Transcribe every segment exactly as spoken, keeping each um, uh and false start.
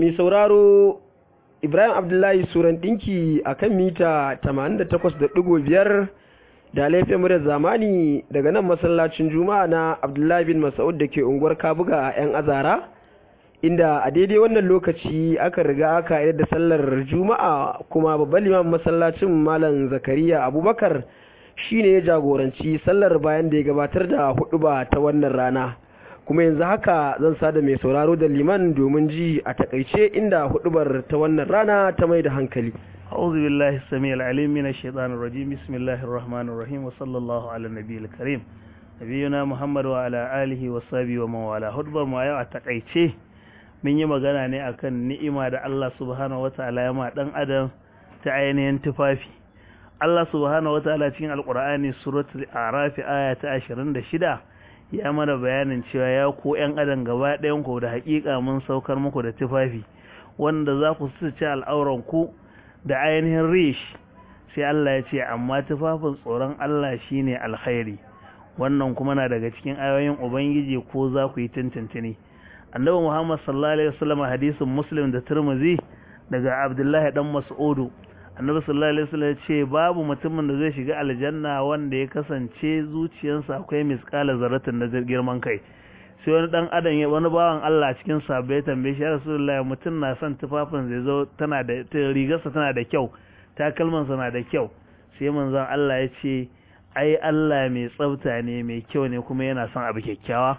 mai sauraro Ibrahim Abdullahi Suran ɗinki a kan mita tamanin da takwas da ɗigo biyar da laifin murar zamani daga nan masallacin Juma'a na Abdullahi bin Mas'ud da ke unguwar Kabuga a 'yan Azara, inda a daidai wannan lokaci aka riga aka yi da sallar Juma'a, kuma babban limamin masallacin Malam Zakariya Abubakar shi ne ya jagoranci sallar bayan da ya gabatar da huɗuba ta wannan rana. Kuma yanzu haka zan sada mai sauraro da liman domin ji a takaice inda huɗubar ta wannan rana ta mai da hankali. أعوذ بالله السميع العليم من الشيطان الرجيم بسم الله الرحمن الرحيم وصلى الله على النبي الكريم نبينا محمد وعلى آله وصحبه ومن والاه. hudubar mu yau a takaice mun yi magana ne akan ni'ima da Allah subhanahu wataala ya ma dan adam ta ainihin tufafi. Allah subhanahu wataala cikin alqur'ani suratul a'raf aya ta ashirin da shida ya mana bayanin cewa ya ku yan adam gaba ɗayan ku da haƙiƙa mun saukar muku da tufafi wanda za ku suce al'auran ku da ainihin rish, sai Allah ya ce amma tufafin tsoron Allah shine alkhairi. Wannan kuma na daga cikin ayoyin ubangiji ko za ku yi tantance. Annabi Muhammad sallallahu alaihi wasallam hadisin Muslim da Tirmidhi daga Abdullahi dan Mas'ud, Annabi sallallahu alaihi wasallam ya ce babu mutumin da zai shiga aljanna wanda ya kasance zuciyarsa akwai misqala zarratin na girman kai. Sai wani dan adam ya wani bawan Allah cikin sahabbai tambaye shi, Rasulullahi mutum na son tufafin zai zo tana da rigarsa tana da kyau, takalmansa na da kyau. Sai manzon Allah ya ce ai Allah mai tsafta ne, mai kyau ne, kuma yana son abu kyakkyawa.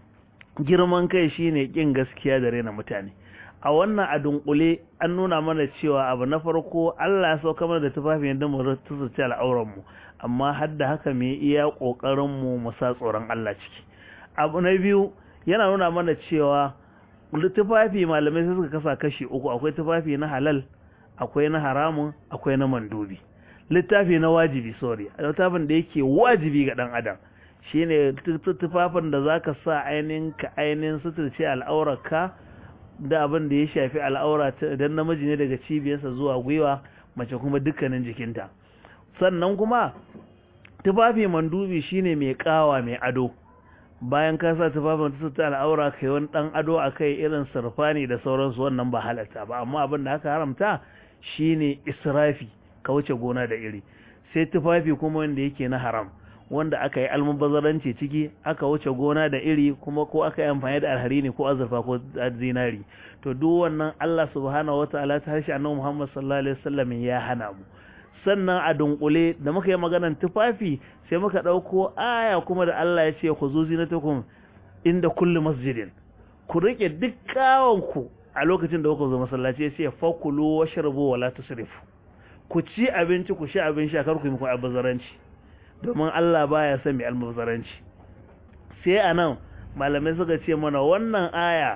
Girman kai shine kin gaskiya da rena mutane. A wannan a dunkule an nuna mana cewa abu na farko Allah ya sauka mana da tufafin da mu rutuce al'auran mu, amma har da haka me iya kokarin mu mu sa tsoron Allah ciki. Abu na biyu yana nuna mana cewa tufafi malamai sai suka kasa kashi uku, akwai tufafi na halal, akwai na haramun, akwai na mandubi. Littafi na wajibi, sorry, littafin da yake wajibi ga dan adam shine tufafin da zaka sa ainin ka ainin suturce al'aurarka da abin da ya shafi al'aura dan namiji ne daga cibiyarsa zuwa gwiwa, mace kuma dukkanin jikinta. Sannan kuma tufafi mandubi shine mai kawa mai ado. Bayan ka sa tufafin ta al'aura kai wani dan ado akai irin sarfani da sauransu, wannan ba halatta ba, amma abin da aka haramta shine israfi, ka wuce gona da iri. Sai tufafi kuma wanda yake na haram, wanda aka yi almubazzaranci ciki, aka wuce gona da iri, kuma ko aka yi amfani da alhari ne ko azurfa ko zinari, to duk wannan Allah subhanahu wataala ta harshe annabi Muhammad sallallahu alaihi wasallam ya hana mu. Sannan a dunkule da muka yi maganar tufafi sai muka ɗauko aya kuma da Allah ya ce ku zo zinatakum inda kulli masjidin, ku rike duk kawanku a lokacin da kuka zo masallaci. Ya ce fakulu washrabu wala tusrifu, ku ci abinci ku sha abin sha, kar ku yi muku albazaranci, domin Allah baya son mai albazaranci. Sai anan malamai suka ce mana wannan aya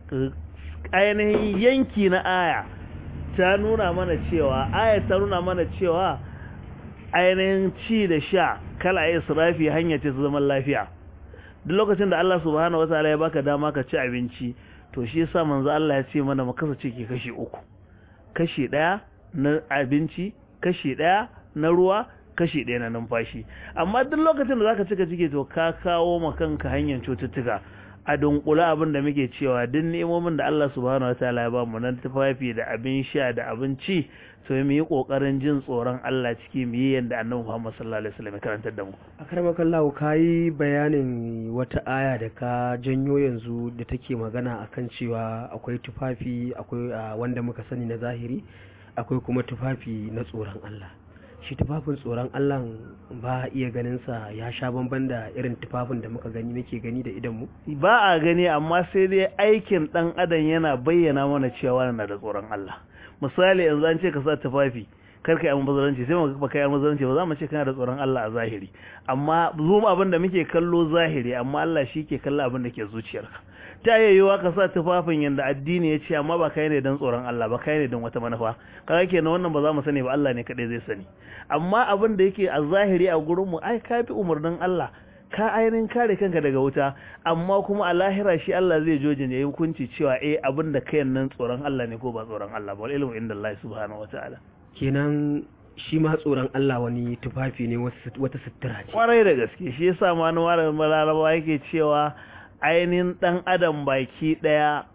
ainihin yanki na aya ta nuna mana cewa ayat ta nuna mana cewa ainihin ci da sha kala israfi hanya ce ta zaman lafiya. Duk lokacin da Allah subhanahu wataala ya baka dama ka ci abinci, to shi yasa manzo Allah ya ce mana mu kasa ciki kashi uku, kashi daya na abinci, kashi daya na ruwa, kashi daya na numfashi. Amma duk lokacin da zaka cika ciki to ka kawo ma kanka hanyar cututtuka. A dunkula abin da muke cewa duk ni'imomin da Allah subhanahu wataala ya ba mu nan tufafi da abin sha da abinci, to mu yi kokarin jin tsoron Allah ciki, mu yi yanda Annabi Muhammad sallallahu alaihi wasallam ya karantar da mu. Akramakallahu, kai bayanin wata aya da ka janyo yanzu da take magana akan cewa akwai tufafi, akwai wanda muka sani na zahiri, akwai kuma tufafi na tsoron Allah. Shi tufafin tsoron Allah ba iya ganin sa ya sha bamban da irin tufafin da muka gani muke gani da idan mu? Ba a gani, amma sai dai aikin dan adam yana bayyana mana cewa yana da tsoron Allah. Misali yanzu an ce ka sa tufafi kar ka yi almubazzaranci, sai mu ka yi almubazzaranci ba za mu ce kana da tsoron Allah a zahiri, amma zoom abin da muke kallo zahiri, amma Allah shi ke kallo abin da ke zuciyarka. Ta yayyuwa ka sa tufafin yanda addini ya ce, amma ba kai ne don tsoron Allah ba, kai ne don wata manufa. Kaga kenan wannan ba za mu sani ba, Allah ne kadai zai sani. Amma abin da yake a zahiri a gurin mu, ai ka bi umarnin Allah, ka ainihin kare kanka daga wuta, amma kuma a lahira shi Allah zai joje ne hukunci cewa eh abin da kai nan tsoron Allah ne ko ba tsoron Allah ba. Wal ilmu inda Allah subhanahu wataala. Kenan shi ma tsoron Allah wani tufafi ne, wata sutura ce. Kwarai da gaske, shi yasa ma wani malamin Laraba yake cewa ainihin dan adam baki daya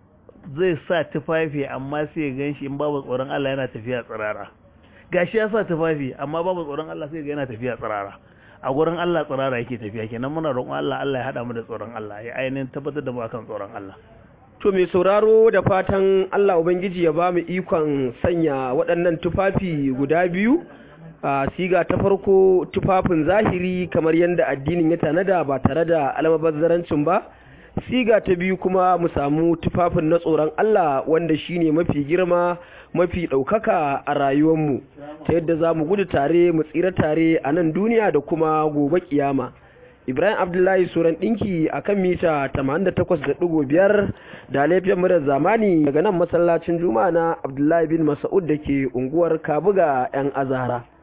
zai sa tufafi amma sai ya ganshi in babu tsoron Allah yana tafiya tsirara gashi ya sa tufafi amma babu tsoron Allah sai ga yana tafiya tsirara a gurin Allah tsirara yake tafiya kenan muna roƙon Allah Allah ya hada mu da tsoron Allah ya ainihin tabbatar da mu akan tsoron Allah. To mai sauraro da fatan Allah Ubangiji ya ba mu ikon sanya waɗannan tufafi guda biyu a siga ta farko tufafin zahiri kamar yadda addinin ya tanada ba tare da almabazzarancin ba, siga ta biyu kuma mu samu tufafin na tsoron Allah wanda shine mafi girma mafi ɗaukaka a rayuwarmu ta yadda za mu gudu tare mu tsira tare a nan duniya da kuma gobe kiyama. Ibrahim Abdullahi Suran ɗinki a kan mita tamanin da takwas da ɗigo biyar da laifin murar zamani daga nan masallacin Juma'a na Abdullahi bin Mas'ud da ke unguwar Kabuga 'yan Azara.